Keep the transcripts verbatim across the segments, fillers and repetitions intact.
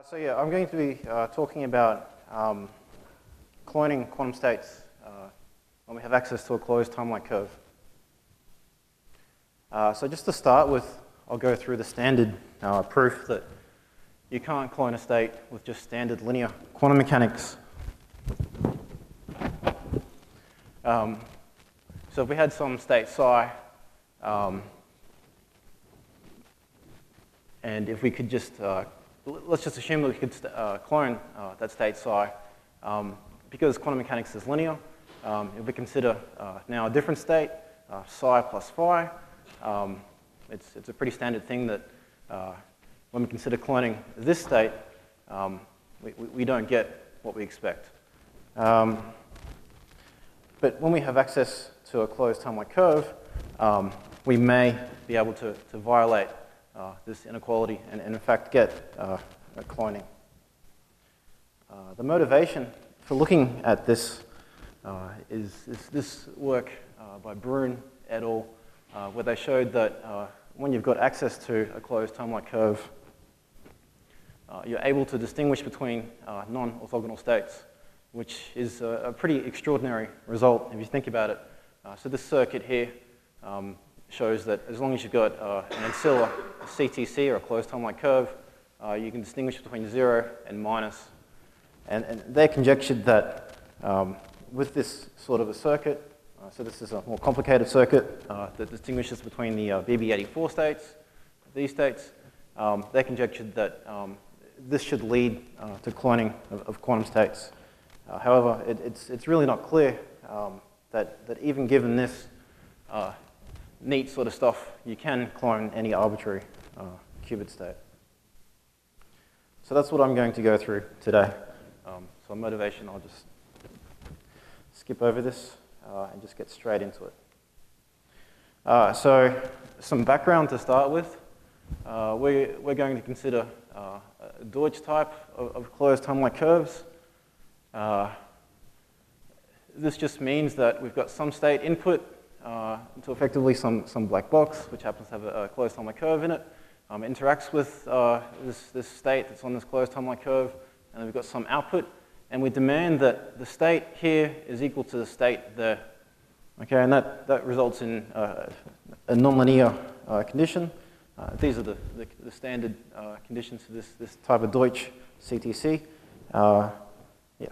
So yeah, I'm going to be uh, talking about um, cloning quantum states uh, when we have access to a closed timeline curve. Uh, so just to start with, I'll go through the standard uh, proof that you can't clone a state with just standard linear quantum mechanics. Um, so if we had some state psi, um, and if we could just, uh, let's just assume that we could uh, clone uh, that state psi, um, because quantum mechanics is linear, um, if we consider uh, now a different state, uh, psi plus phi, um, it's, it's a pretty standard thing that uh, when we consider cloning this state, um, we, we don't get what we expect. Um, but when we have access to a closed timeline curve, um, we may be able to, to violate uh, this inequality and, and in fact get uh, a cloning. Uh, the motivation for looking at this uh, is, is this work uh, by Brun et al., uh, where they showed that uh, when you've got access to a closed timeline curve, Uh, you're able to distinguish between uh, non-orthogonal states, which is a, a pretty extraordinary result if you think about it. Uh, so this circuit here um, shows that as long as you've got uh, an ancilla, a C T C, or a closed timeline curve, uh, you can distinguish between zero and minus. And, and they conjectured that um, with this sort of a circuit, uh, so this is a more complicated circuit uh, that distinguishes between the uh, B B eighty-four states, these states, um, they conjectured that um, this should lead uh, to cloning of, of quantum states. Uh, however, it, it's, it's really not clear um, that, that even given this uh, neat sort of stuff, you can clone any arbitrary uh, qubit state. So that's what I'm going to go through today. Um, so motivation, I'll just skip over this uh, and just get straight into it. Uh, so some background to start with. Uh, we, we're going to consider uh, a Deutsch type of, of closed timeline curves. Uh, this just means that we've got some state input uh, to effectively some, some black box, which happens to have a, a closed timeline curve in it. Um, it interacts with uh, this, this state that's on this closed timeline curve, and then we've got some output, and we demand that the state here is equal to the state there. Okay, and that, that results in uh, a nonlinear uh, condition. Uh, these are the, the, the standard uh, conditions for this, this type of Deutsch C T C. Uh, yeah.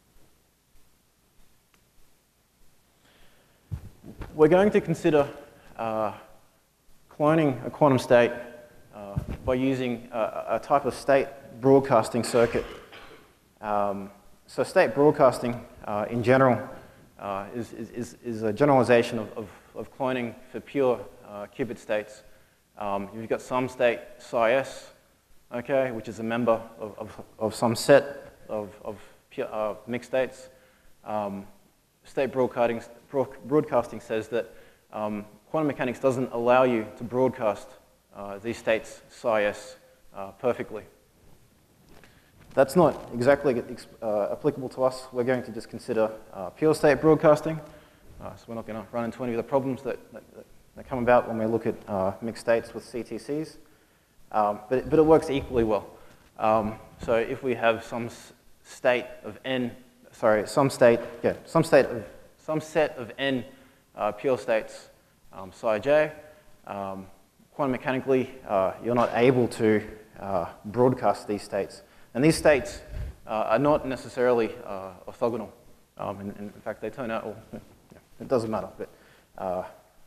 We're going to consider uh, cloning a quantum state uh, by using a, a type of state broadcasting circuit. Um, so state broadcasting uh, in general uh, is, is, is a generalization of, of, of cloning for pure uh, qubit states. Um, you've got some state psi s, okay, which is a member of, of, of some set of, of pure, uh, mixed states. Um, state broadcasting, broadcasting says that um, quantum mechanics doesn't allow you to broadcast uh, these states psi s uh, perfectly. That's not exactly uh, applicable to us. We're going to just consider uh, pure state broadcasting. Uh, so we're not going to run into any of the problems that, that, that that come about when we look at uh, mixed states with C T Cs, um, but, it, but it works equally well. Um, so if we have some state of n, sorry, some state, yeah, some state of some set of n uh, pure states, um, psi j, um, quantum mechanically, uh, you're not able to uh, broadcast these states, and these states uh, are not necessarily uh, orthogonal. Um, and, and in fact, they turn out, well, yeah, it doesn't matter, but. Uh,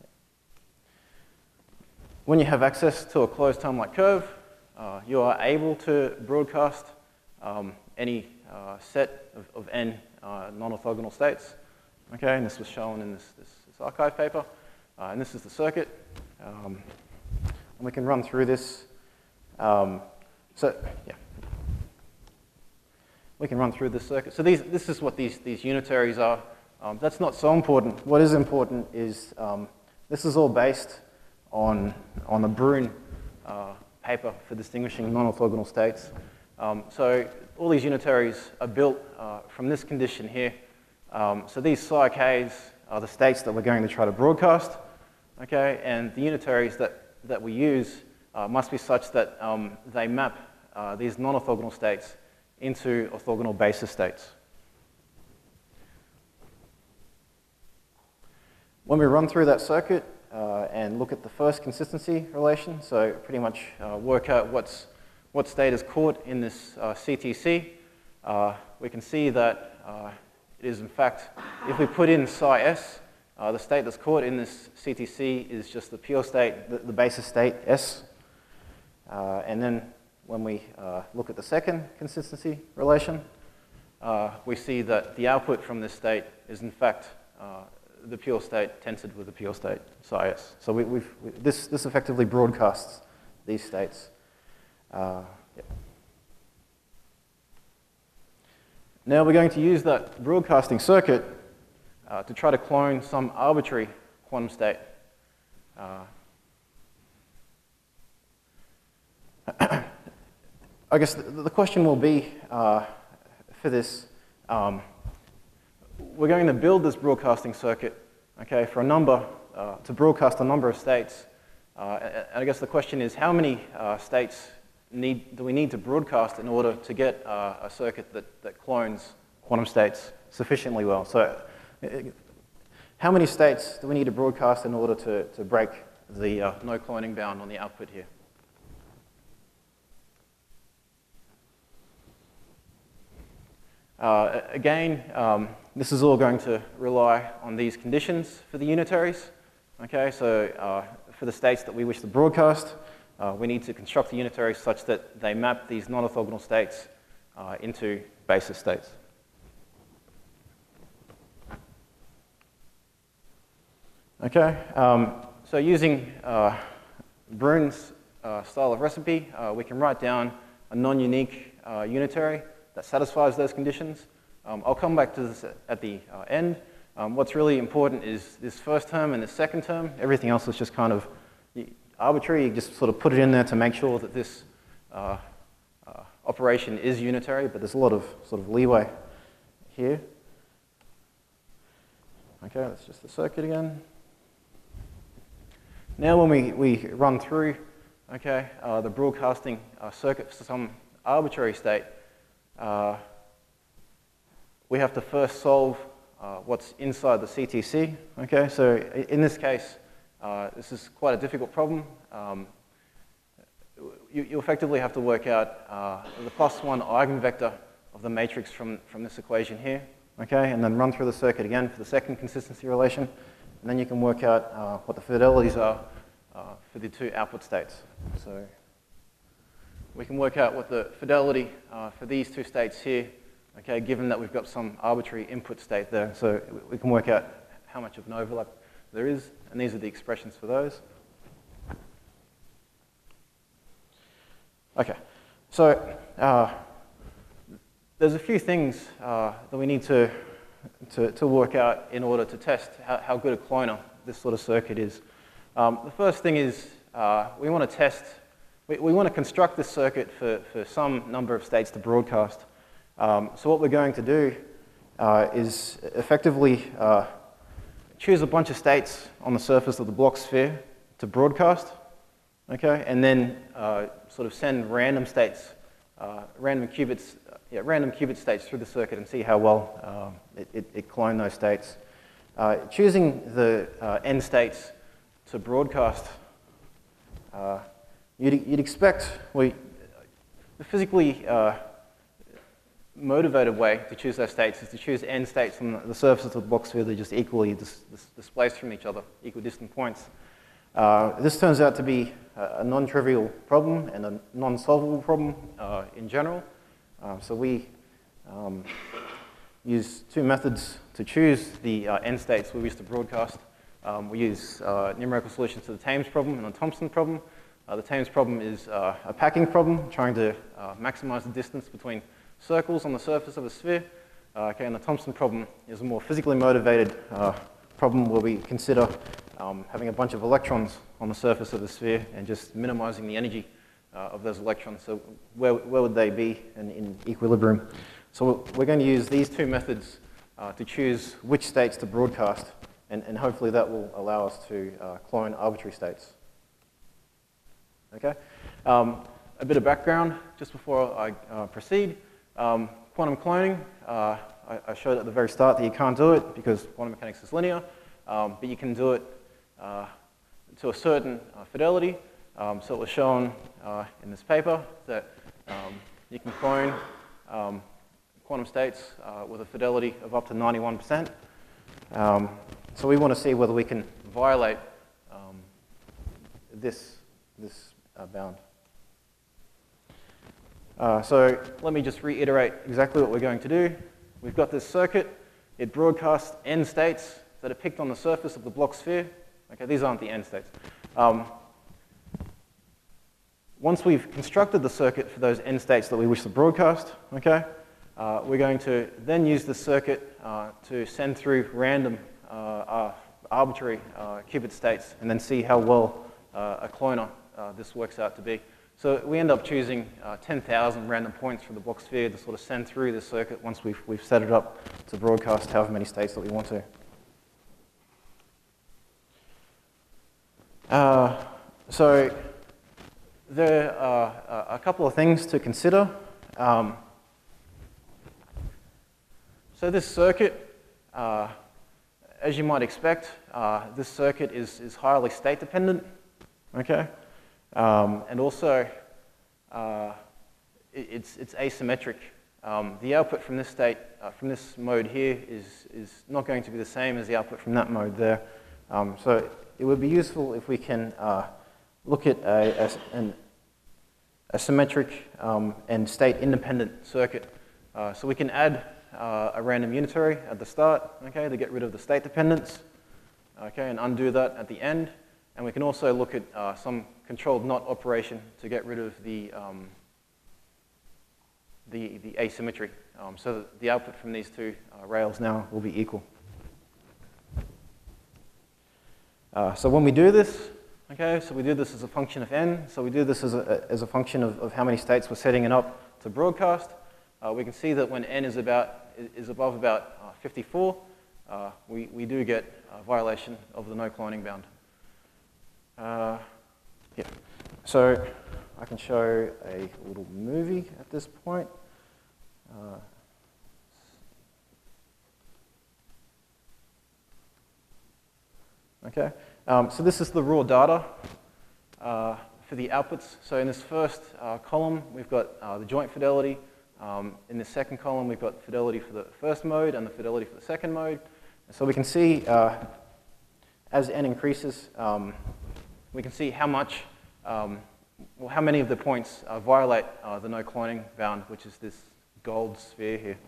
When you have access to a closed timeline curve, uh, you are able to broadcast um, any uh, set of, of n uh, non-orthogonal states. Okay, and this was shown in this, this, this archive paper. Uh, and this is the circuit. Um, and we can run through this. Um, so, yeah. We can run through this circuit. So these, this is what these, these unitaries are. Um, that's not so important. What is important is um, this is all based on, on the Brun uh, paper for distinguishing non-orthogonal states. Um, so all these unitaries are built uh, from this condition here. Um, so these psi k's are the states that we're going to try to broadcast, okay? And the unitaries that, that we use uh, must be such that um, they map uh, these non-orthogonal states into orthogonal basis states. When we run through that circuit uh, and look at the first consistency relation, so pretty much uh, work out what's, what state is caught in this uh, C T C, uh, we can see that uh, it is in fact, if we put in psi s, uh, the state that's caught in this C T C is just the pure state, the, the basis state S. Uh, and then when we uh, look at the second consistency relation, uh, we see that the output from this state is in fact uh, the pure state tensored with the pure state psi s. So we, we've, we, this, this effectively broadcasts these states. Uh, yeah. Now we're going to use that broadcasting circuit uh, to try to clone some arbitrary quantum state. Uh, I guess the, the question will be uh, for this, um, we're going to build this broadcasting circuit, okay, for a number, uh, to broadcast a number of states. Uh, and I guess the question is, how many uh, states need, do we need to broadcast in order to get uh, a circuit that, that clones quantum states sufficiently well? So uh, how many states do we need to broadcast in order to, to break the uh, no cloning bound on the output here? Uh, again, um, this is all going to rely on these conditions for the unitaries. Okay, so uh, for the states that we wish to broadcast, uh, we need to construct the unitaries such that they map these non-orthogonal states uh, into basis states. Okay, um, so using uh, Brune's uh, style of recipe, uh, we can write down a non-unique uh, unitary that satisfies those conditions. Um, I'll come back to this at the uh, end. Um, what's really important is this first term and this second term. Everything else is just kind of arbitrary. You just sort of put it in there to make sure that this uh, uh, operation is unitary, but there's a lot of sort of leeway here. Okay, that's just the circuit again. Now when we, we run through, okay, uh, the broadcasting uh, circuit for some arbitrary state, Uh, we have to first solve uh, what's inside the C T C. Okay, so in this case, uh, this is quite a difficult problem. Um, you, you effectively have to work out uh, the plus one eigenvector of the matrix from, from this equation here. Okay, and then run through the circuit again for the second consistency relation, and then you can work out uh, what the fidelities are uh, for the two output states. So we can work out what the fidelity uh, for these two states here, okay, given that we've got some arbitrary input state there. So we can work out how much of an overlap there is, and these are the expressions for those. Okay, so uh, there's a few things uh, that we need to, to, to work out in order to test how, how good a cloner this sort of circuit is. Um, the first thing is uh, we want to test We, we want to construct this circuit for, for some number of states to broadcast. Um, so what we're going to do uh, is effectively uh, choose a bunch of states on the surface of the Bloch sphere to broadcast, okay, and then uh, sort of send random states, uh, random qubits, uh, yeah, random qubit states through the circuit and see how well uh, it, it, it cloned those states. Uh, choosing the uh, n states to broadcast. Uh, You'd, you'd expect, well, the physically uh, motivated way to choose those states is to choose n states on the surfaces of the Bloch sphere that are just equally dis dis displaced from each other, equidistant points. Uh, this turns out to be a, a non-trivial problem and a non-solvable problem uh, in general. Uh, so we um, use two methods to choose the uh, n states we wish to broadcast. Um, we use uh, numerical solutions to the Thames problem and the Thomson problem. Uh, the Thames problem is uh, a packing problem, trying to uh, maximize the distance between circles on the surface of a sphere. Uh, okay, and the Thomson problem is a more physically motivated uh, problem where we consider um, having a bunch of electrons on the surface of the sphere and just minimizing the energy uh, of those electrons. So where, where would they be in, in equilibrium? So we're going to use these two methods uh, to choose which states to broadcast, and, and hopefully that will allow us to uh, clone arbitrary states. Okay. Um, a bit of background just before I uh, proceed. Um, quantum cloning, uh, I, I showed at the very start that you can't do it because quantum mechanics is linear, um, but you can do it uh, to a certain uh, fidelity. Um, so it was shown uh, in this paper that um, you can clone um, quantum states uh, with a fidelity of up to ninety-one percent. Um, so we want to see whether we can violate um, this, this uh, bound. Uh, so let me just reiterate exactly what we're going to do. We've got this circuit. It broadcasts n states that are picked on the surface of the Bloch sphere. Okay, these aren't the n states. Um, once we've constructed the circuit for those n states that we wish to broadcast, okay, uh, we're going to then use the circuit uh, to send through random uh, uh, arbitrary uh, qubit states and then see how well uh, a cloner uh, this works out to be. So we end up choosing uh, ten thousand random points from the Bloch sphere to sort of send through this circuit once we've, we've set it up to broadcast however many states that we want to. Uh, so there are uh, a couple of things to consider. Um, so this circuit, uh, as you might expect, uh, this circuit is, is highly state dependent. Okay? Um, and also, uh, it, it's, it's asymmetric. Um, the output from this state, uh, from this mode here, is, is not going to be the same as the output from that mode there. Um, so it would be useful if we can uh, look at a, a, an, a symmetric um, and state-independent circuit. Uh, so we can add uh, a random unitary at the start, okay, to get rid of the state dependence, okay, and undo that at the end. And we can also look at uh, some controlled knot operation to get rid of the, um, the, the asymmetry, um, so that the output from these two uh, rails now will be equal. Uh, so when we do this, okay, so we do this as a function of n, so we do this as a, as a function of, of how many states we're setting it up to broadcast. Uh, we can see that when n is, about, is above about uh, fifty-four, uh, we, we do get a violation of the no cloning bound. Uh, yeah, so I can show a little movie at this point. Uh, okay, um, so this is the raw data uh, for the outputs. So in this first uh, column, we've got uh, the joint fidelity. Um, in the second column, we've got fidelity for the first mode and the fidelity for the second mode. So we can see uh, as n increases, um, we can see how much, um, well, how many of the points uh, violate uh, the no cloning bound, which is this gold sphere here.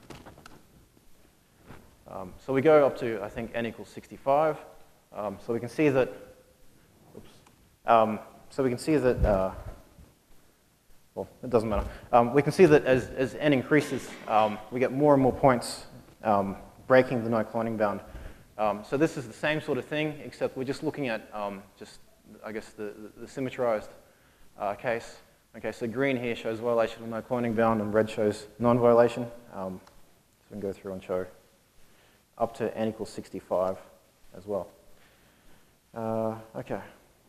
Um, so we go up to, I think, n equals sixty-five. Um, so we can see that, oops, um, so we can see that, uh, well, it doesn't matter. Um, we can see that as, as n increases, um, we get more and more points um, breaking the no cloning bound. Um, so this is the same sort of thing, except we're just looking at um, just I guess, the, the, the symmetrized uh, case. Okay, so green here shows violation of no cloning bound, and red shows non-violation. Um, so we can go through and show up to n equals sixty-five as well. Uh, okay.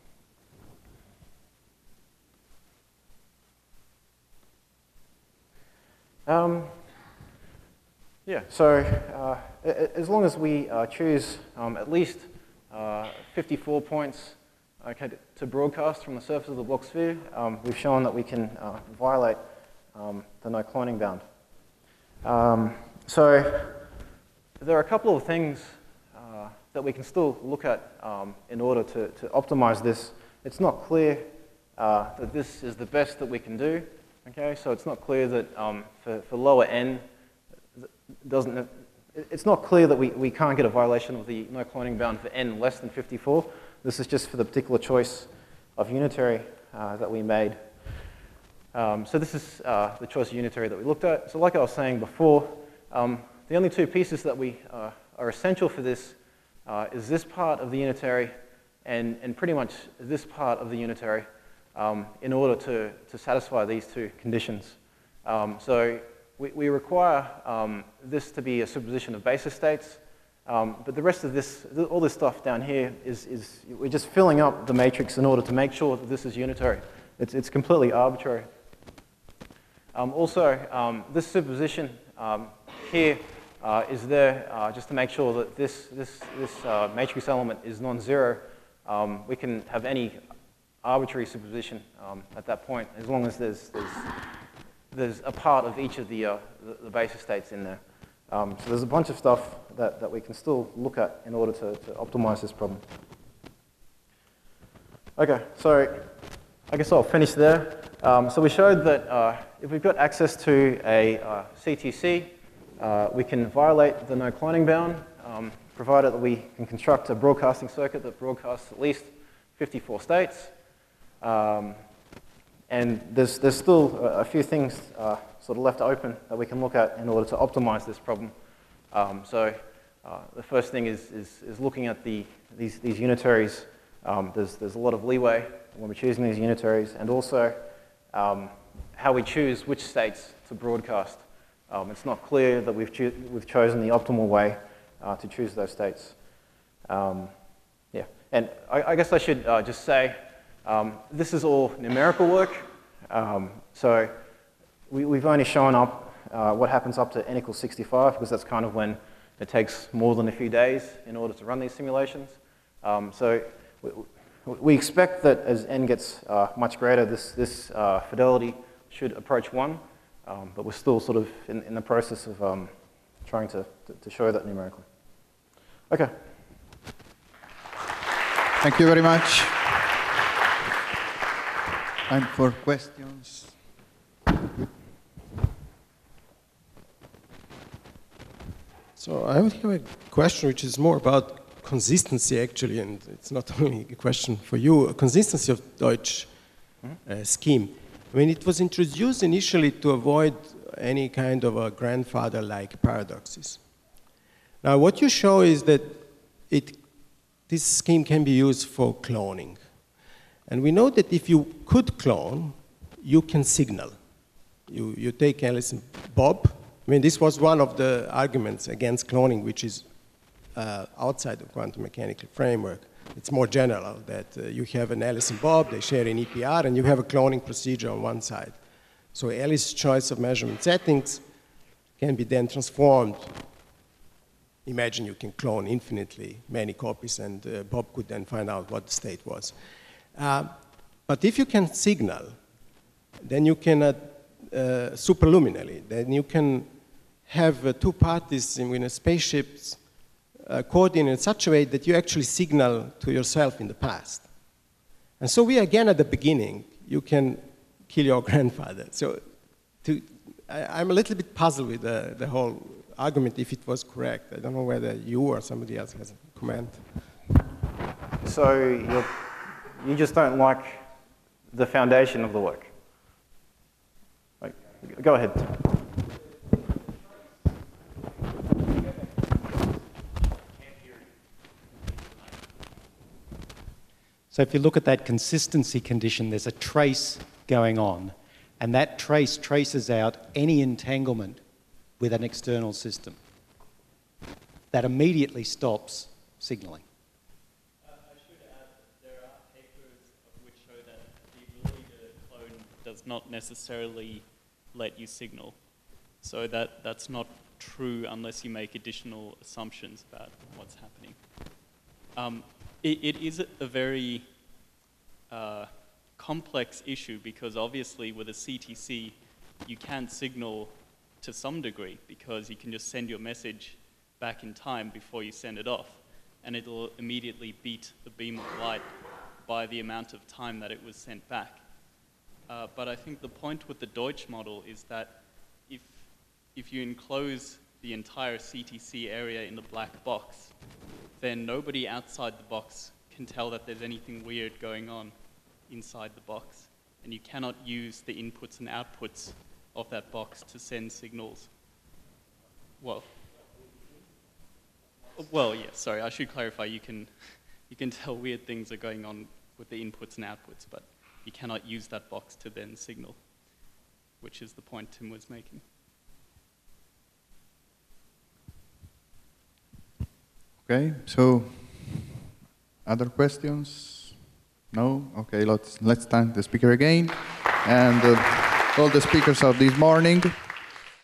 Um, yeah, so uh, as long as we uh, choose um, at least uh, fifty-four points okay, to broadcast from the surface of the Bloch sphere, um, we've shown that we can uh, violate um, the no cloning bound. Um, so there are a couple of things uh, that we can still look at um, in order to, to optimize this. It's not clear uh, that this is the best that we can do. Okay, so it's not clear that um, for, for lower n, doesn't, it's not clear that we, we can't get a violation of the no cloning bound for n less than fifty-four. This is just for the particular choice of unitary uh, that we made. Um, so this is uh, the choice of unitary that we looked at. So like I was saying before, um, the only two pieces that we uh, are essential for this uh, is this part of the unitary and, and pretty much this part of the unitary um, in order to, to satisfy these two conditions. Um, so we, we require um, this to be a superposition of basis states. Um, but the rest of this, all this stuff down here is, is we're just filling up the matrix in order to make sure that this is unitary. It's, it's completely arbitrary. Um, also, um, this superposition um, here uh, is there uh, just to make sure that this, this, this uh, matrix element is non-zero. Um, we can have any arbitrary superposition um, at that point, as long as there's, there's, there's a part of each of the, uh, the, the basis states in there. Um, so there's a bunch of stuff that, that we can still look at in order to, to optimize this problem. Okay, so I guess I'll finish there. Um, so we showed that uh, if we've got access to a uh, C T C, uh, we can violate the no cloning bound, um, provided that we can construct a broadcasting circuit that broadcasts at least fifty-four states. Um, and there's, there's still a, a few things uh, sort of left open that we can look at in order to optimize this problem. Um, so uh, the first thing is, is, is looking at the, these, these unitaries. Um, there's, there's a lot of leeway when we're choosing these unitaries, and also um, how we choose which states to broadcast. Um, it's not clear that we've, cho we've chosen the optimal way uh, to choose those states. Um, yeah, and I, I guess I should uh, just say, um, this is all numerical work. Um, so we, we've only shown up uh, what happens up to n equals sixty-five, because that's kind of when it takes more than a few days in order to run these simulations. Um, so we, we expect that as n gets uh, much greater, this, this uh, fidelity should approach one, um, but we're still sort of in, in the process of um, trying to, to, to show that numerically. Okay. Thank you very much. Time for questions. So I would have a question which is more about consistency, actually, and it's not only a question for you, a consistency of Deutsch uh, scheme. I mean, it was introduced initially to avoid any kind of a grandfather-like paradoxes. Now, what you show is that it, this scheme can be used for cloning. And we know that if you could clone, you can signal. You, you take Alice and Bob. I mean, this was one of the arguments against cloning, which is Uh, outside the quantum mechanical framework. It's more general that uh, you have an Alice and Bob, they share an E P R, and you have a cloning procedure on one side. So Alice's choice of measurement settings can be then transformed. Imagine you can clone infinitely many copies, and uh, Bob could then find out what the state was. Uh, but if you can signal, then you can, uh, uh, superluminally, then you can have uh, two parties in, in a spaceships Uh, coordinated in such a way that you actually signal to yourself in the past. And so we again at the beginning, you can kill your grandfather. So to, I, I'm a little bit puzzled with the, the whole argument if it was correct. I don't know whether you or somebody else has a comment. So you're, you just don't like the foundation of the work. Like, go ahead. So if you look at that consistency condition, there's a trace going on, and that trace traces out any entanglement with an external system. That immediately stops signaling. Uh, I should add that there are papers which show that the ability to clone does not necessarily let you signal. So that, that's not true unless you make additional assumptions about what's happening. Um, It, it is a very uh, complex issue because obviously with a C T C you can signal to some degree because you can just send your message back in time before you send it off, and it'll immediately beat the beam of light by the amount of time that it was sent back. Uh, but I think the point with the Deutsch model is that if, if you enclose the entire C T C area in the black box, then nobody outside the box can tell that there's anything weird going on inside the box. And you cannot use the inputs and outputs of that box to send signals. Well, well, yeah, sorry, I should clarify. You can, you can tell weird things are going on with the inputs and outputs, but you cannot use that box to then signal, which is the point Tim was making. Okay, so other questions? No? Okay, let's, let's thank the speaker again and uh, all the speakers of this morning.